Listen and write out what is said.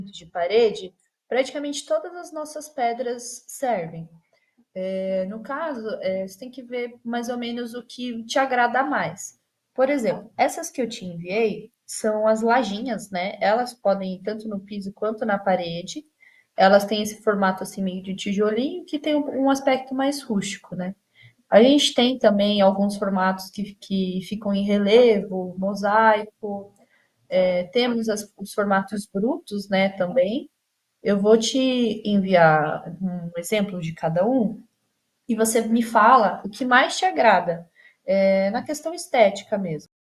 de parede, praticamente todas as nossas pedras servem. No caso, você tem que ver mais ou menos o que te agrada mais. Por exemplo, essas que eu te enviei são as lajinhas, né? Elas podem ir tanto no piso quanto na parede. Elas têm esse formato assim meio de tijolinho que tem um aspecto mais rústico, né? A gente tem também alguns formatos que ficam em relevo, mosaico, temos os formatos brutos, né, também. Eu vou te enviar um exemplo de cada um e você me fala o que mais te agrada, na questão estética mesmo.